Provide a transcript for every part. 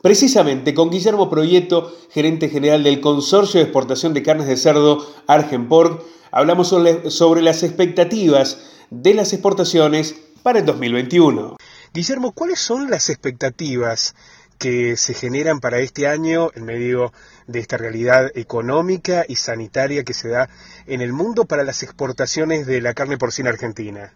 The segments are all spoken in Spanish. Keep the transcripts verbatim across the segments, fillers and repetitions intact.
Precisamente con Guillermo Proieto, gerente general del Consorcio de Exportación de Carnes de Cerdo Argenpork, hablamos sobre, sobre las expectativas de las exportaciones para el dos mil veintiuno. Guillermo, ¿cuáles son las expectativas que se generan para este año en medio de esta realidad económica y sanitaria que se da en el mundo para las exportaciones de la carne porcina argentina?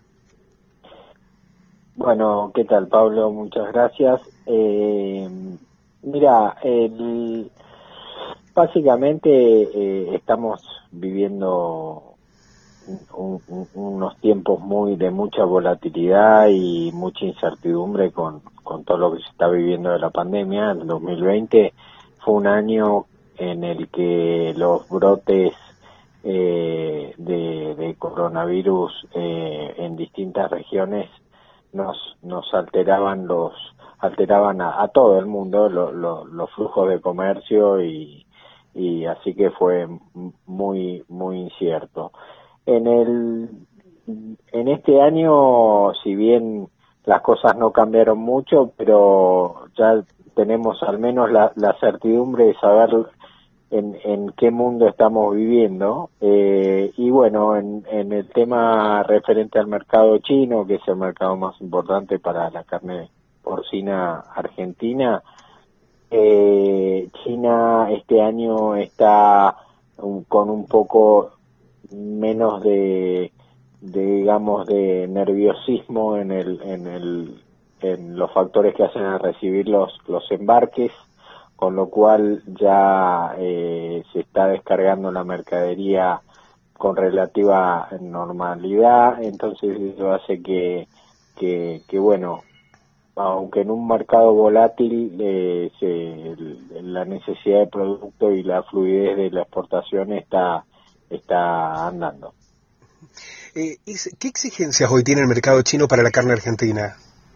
Bueno, ¿qué tal, Pablo? Muchas gracias. Eh, mira, el, básicamente eh, estamos viviendo un, un, unos tiempos muy de mucha volatilidad y mucha incertidumbre con, con todo lo que se está viviendo de la pandemia. El dos mil veinte fue un año en el que los brotes eh, de, de coronavirus eh, en distintas regiones nos nos alteraban los alteraban a, a todo el mundo lo, lo, los flujos de comercio y y así que fue muy muy incierto. En el en este año, si bien las cosas no cambiaron mucho, pero ya tenemos al menos la, la certidumbre de saber en, en qué mundo estamos viviendo, eh, y bueno, en, en el tema referente al mercado chino, que es el mercado más importante para la carne porcina argentina, eh, China este año está un, con un poco menos de, de digamos de nerviosismo en el en el en los factores que hacen a recibir los los embarques, con lo cual ya eh, se está descargando la mercadería con relativa normalidad. Entonces eso hace que, que, que bueno, aunque en un mercado volátil, eh, se, la necesidad de producto y la fluidez de la exportación está, está andando. Eh, ¿Qué exigencias hoy tiene el mercado chino para la carne argentina?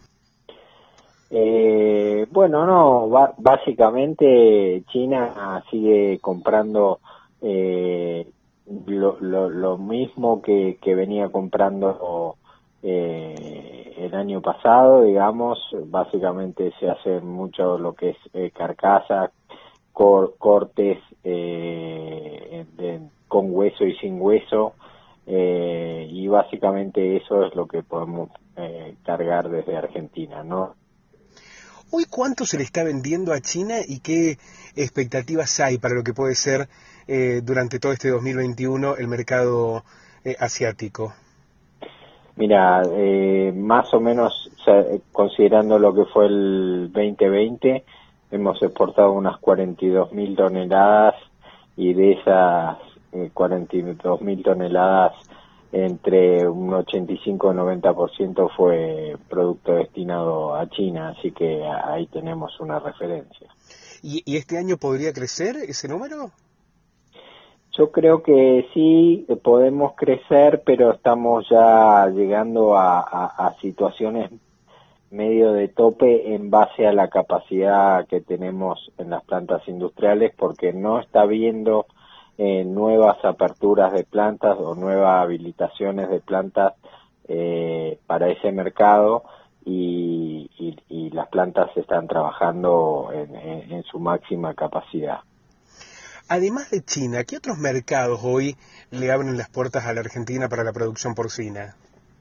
Eh, bueno, no, ba- básicamente China sigue comprando eh, lo, lo, lo mismo que, que venía comprando eh, el año pasado, digamos. Básicamente se hace mucho lo que es eh, carcasa, cor, cortes eh, de, con hueso y sin hueso, eh, y básicamente eso es lo que podemos eh, cargar desde Argentina, ¿no? ¿Hoy cuánto se le está vendiendo a China y qué expectativas hay para lo que puede ser eh, durante todo este dos mil veintiuno el mercado eh, asiático? Mira, eh, más o menos, o sea, considerando lo que fue el veinte veinte, hemos exportado unas cuarenta y dos mil toneladas, y de esas eh, cuarenta y dos mil toneladas, entre un ochenta y cinco y noventa por ciento fue producto destinado a China, así que ahí tenemos una referencia. ¿Y, y este año podría crecer ese número? Yo creo que sí, podemos crecer, pero estamos ya llegando a, a, a situaciones medio de tope en base a la capacidad que tenemos en las plantas industriales, porque no está habiendo eh, nuevas aperturas de plantas o nuevas habilitaciones de plantas eh, para ese mercado, y, y, y las plantas están trabajando en, en, en su máxima capacidad. Además de China, ¿qué otros mercados hoy le abren las puertas a la Argentina para la producción porcina?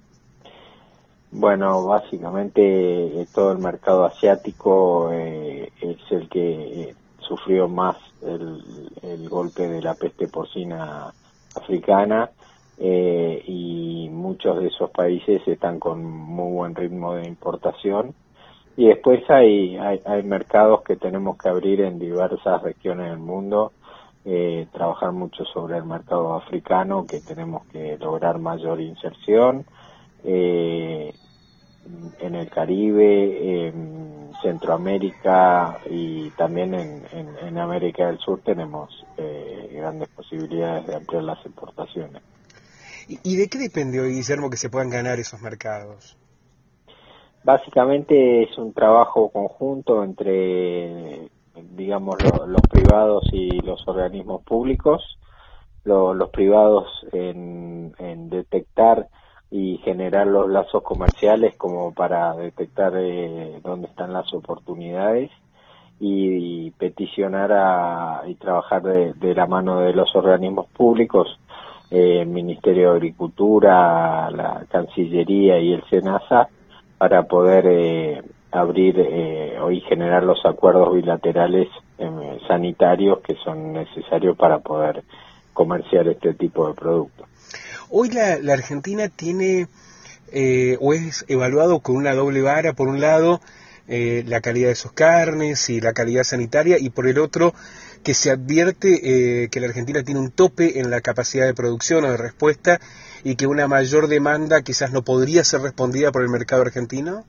Bueno, básicamente eh, todo el mercado asiático eh, es el que eh, sufrió más el, el golpe de la peste porcina africana, eh, y muchos de esos países están con muy buen ritmo de importación. Y después hay, hay, hay mercados que tenemos que abrir en diversas regiones del mundo, eh, trabajar mucho sobre el mercado africano, que tenemos que lograr mayor inserción. Eh, en el Caribe, en Centroamérica y también en, en, en América del Sur tenemos eh, grandes posibilidades de ampliar las exportaciones. ¿Y, ¿Y de qué depende hoy, Guillermo, que se puedan ganar esos mercados? Básicamente es un trabajo conjunto entre, digamos, lo, los privados y los organismos públicos. Lo, los privados en, en detectar y generar los lazos comerciales como para detectar eh, dónde están las oportunidades, y, y peticionar a, y trabajar de, de la mano de los organismos públicos, eh, el Ministerio de Agricultura, la Cancillería y el SENASA, para poder eh, abrir eh, y generar los acuerdos bilaterales eh, sanitarios que son necesarios para poder comerciar este tipo de productos. Hoy la, la Argentina tiene eh, o es evaluado con una doble vara, por un lado eh, la calidad de sus carnes y la calidad sanitaria, y por el otro que se advierte eh, que la Argentina tiene un tope en la capacidad de producción o de respuesta y que una mayor demanda quizás no podría ser respondida por el mercado argentino.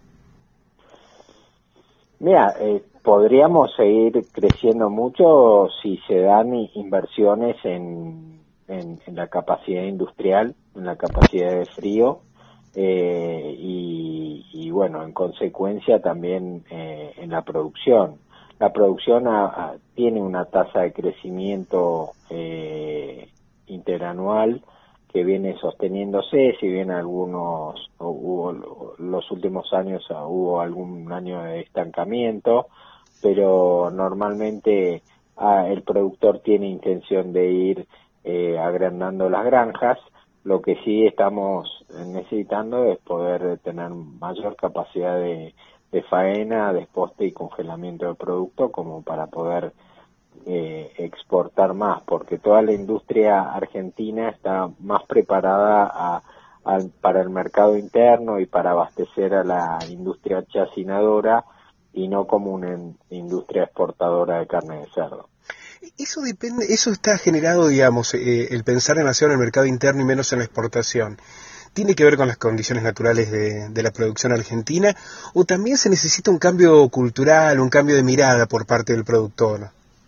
Mira, eh, podríamos seguir creciendo mucho si se dan inversiones en, en, en la capacidad industrial, en la capacidad de frío, eh, y, y bueno, en consecuencia también eh, en la producción. La producción a, a, tiene una tasa de crecimiento eh, interanual que viene sosteniéndose, si bien algunos, hubo, los últimos años hubo algún año de estancamiento, pero normalmente ah, el productor tiene intención de ir eh, agrandando las granjas. Lo que sí estamos necesitando es poder tener mayor capacidad de, de faena, desposte y congelamiento del producto, como para poder Eh, exportar más, porque toda la industria argentina está más preparada a, a, para el mercado interno y para abastecer a la industria chacinadora y no como una industria exportadora de carne de cerdo. Eso depende, eso está generado, digamos, eh, el pensar demasiado en el mercado interno y menos en la exportación. ¿Tiene que ver con las condiciones naturales de, de la producción argentina o también se necesita un cambio cultural, un cambio de mirada por parte del productor?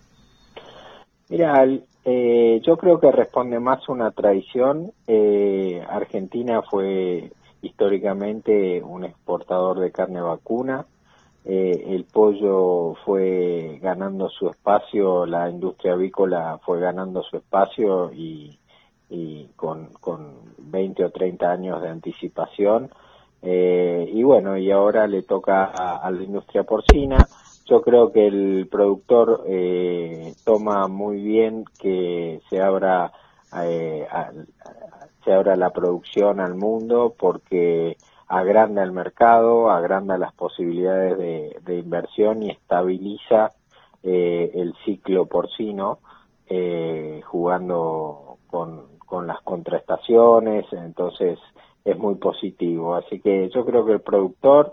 Mira, eh, yo creo que responde más a una tradición. Eh, Argentina fue históricamente un exportador de carne vacuna. Eh, el pollo fue ganando su espacio, la industria avícola fue ganando su espacio y, y con, con veinte o treinta años de anticipación. Eh, y bueno, y ahora le toca a, a la industria porcina. Yo creo que el productor eh, toma muy bien que se abra eh, a, se abra la producción al mundo, porque agranda el mercado, agranda las posibilidades de, de inversión y estabiliza eh, el ciclo porcino, eh, jugando con, con las contraestaciones. Entonces es muy positivo. Así que yo creo que el productor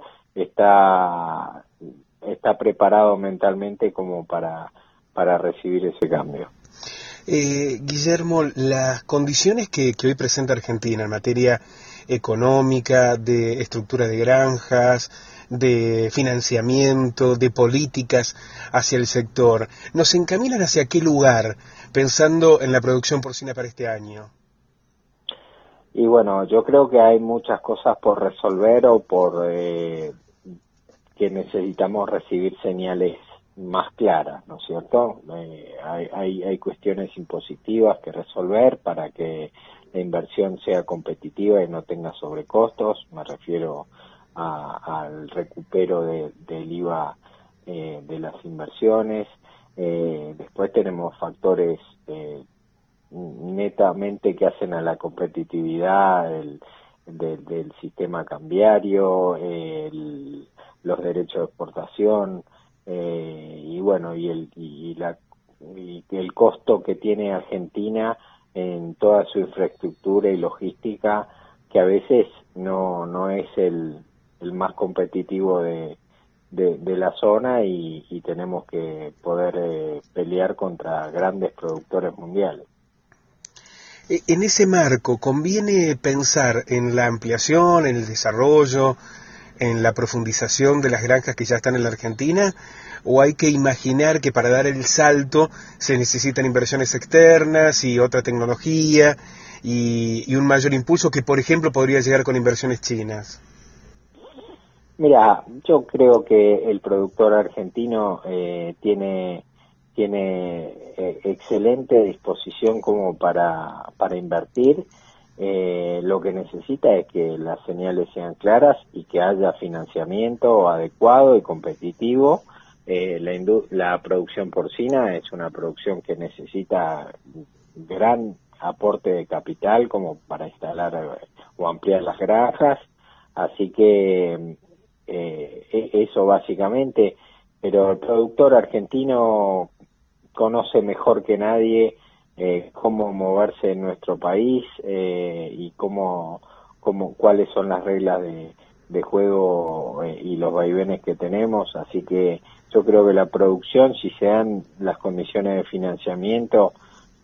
está está preparado mentalmente como para, para recibir ese cambio. Eh, Guillermo, las condiciones que, que hoy presenta Argentina en materia económica, de estructura de granjas, de financiamiento, de políticas hacia el sector, ¿nos encaminan hacia qué lugar, pensando en la producción porcina para este año? Y bueno, yo creo que hay muchas cosas por resolver o por eh, que necesitamos recibir señales más claras, ¿no es cierto? Eh, hay, hay, hay cuestiones impositivas que resolver para que la inversión sea competitiva y no tenga sobrecostos. Me refiero a, al recupero de, del I V A eh, de las inversiones. Eh, después tenemos factores eh, netamente que hacen a la competitividad el, del, del sistema cambiario, el, los derechos de exportación, eh, y bueno, y el, y, la, y el costo que tiene Argentina en toda su infraestructura y logística, que a veces no, no es el, el más competitivo de, de, de la zona, y, y tenemos que poder eh, pelear contra grandes productores mundiales. En ese marco, ¿conviene pensar en la ampliación, en el desarrollo, en la profundización de las granjas que ya están en la Argentina? ¿O hay que imaginar que para dar el salto se necesitan inversiones externas y otra tecnología y, y un mayor impulso que, por ejemplo, podría llegar con inversiones chinas? Mira, yo creo que el productor argentino eh, tiene... tiene eh, excelente disposición como para, para invertir. Eh, lo que necesita es que las señales sean claras y que haya financiamiento adecuado y competitivo eh, la, la producción porcina es una producción que necesita gran aporte de capital como para instalar o ampliar las granjas, así que eh, eso básicamente, pero el productor argentino conoce mejor que nadie eh, cómo moverse en nuestro país eh, y cómo, cómo cuáles son las reglas de, de juego eh, y los vaivenes que tenemos, así que yo creo que la producción, si se dan las condiciones de financiamiento,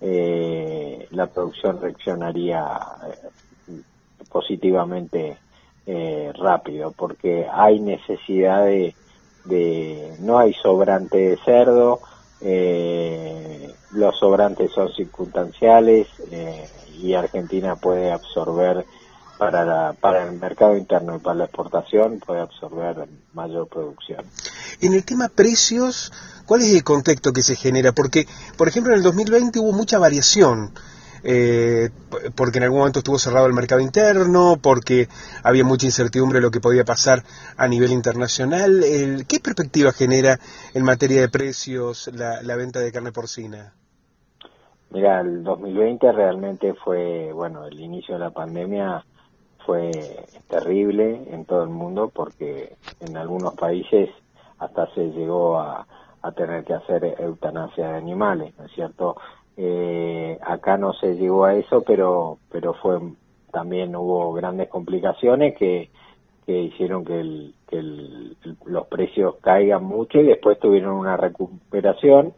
eh, la producción reaccionaría eh, positivamente eh, rápido, porque hay necesidad de, de no hay sobrante de cerdo, eh, los sobrantes son circunstanciales eh, y Argentina puede absorber para la, para el mercado interno y para la exportación puede absorber mayor producción. En el tema precios, ¿cuál es el contexto que se genera? Porque, por ejemplo, en el dos mil veinte hubo mucha variación, eh, porque en algún momento estuvo cerrado el mercado interno, porque había mucha incertidumbre de lo que podía pasar a nivel internacional. El, ¿Qué perspectiva genera en materia de precios la, la venta de carne porcina? Mira, el dos mil veinte realmente fue, bueno, el inicio de la pandemia fue terrible en todo el mundo porque en algunos países hasta se llegó a, a tener que hacer eutanasia de animales, ¿no es cierto? Eh, acá no se llegó a eso, pero pero fue también hubo grandes complicaciones que, que hicieron que, el, que el, el, los precios caigan mucho y después tuvieron una recuperación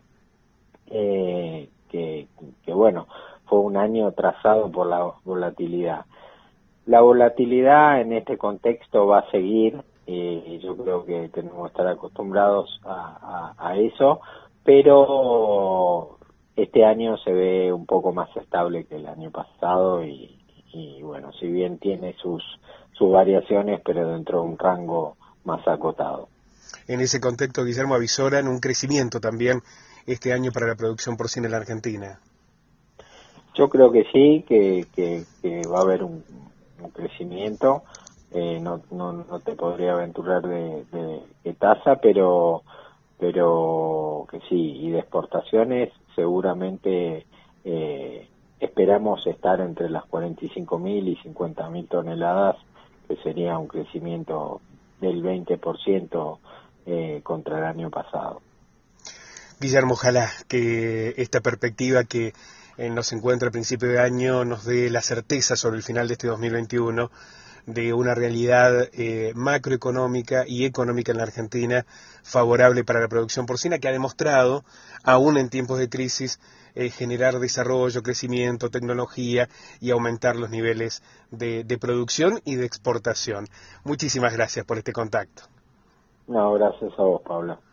eh, que, que, bueno, fue un año trazado por la volatilidad. La volatilidad en este contexto va a seguir, y yo creo que tenemos que estar acostumbrados a, a, a eso, pero este año se ve un poco más estable que el año pasado y, y bueno, si bien tiene sus, sus variaciones, pero dentro de un rango más acotado. En ese contexto, Guillermo, avisoran un crecimiento también este año para la producción porcina en la Argentina. Yo creo que sí, que, que, que va a haber un, un crecimiento, eh, no, no, no te podría aventurar de, de, de tasa, pero, pero que sí, y de exportaciones seguramente eh, esperamos estar entre las cuarenta y cinco mil y cincuenta mil toneladas, que sería un crecimiento del veinte por ciento eh, contra el año pasado. Guillermo, ojalá que esta perspectiva que eh, nos encuentra a principio de año nos dé la certeza sobre el final de este dos mil veintiuno de una realidad eh, macroeconómica y económica en la Argentina favorable para la producción porcina, que ha demostrado, aún en tiempos de crisis, eh, generar desarrollo, crecimiento, tecnología y aumentar los niveles de, de producción y de exportación. Muchísimas gracias por este contacto. No, gracias a vos, Pablo.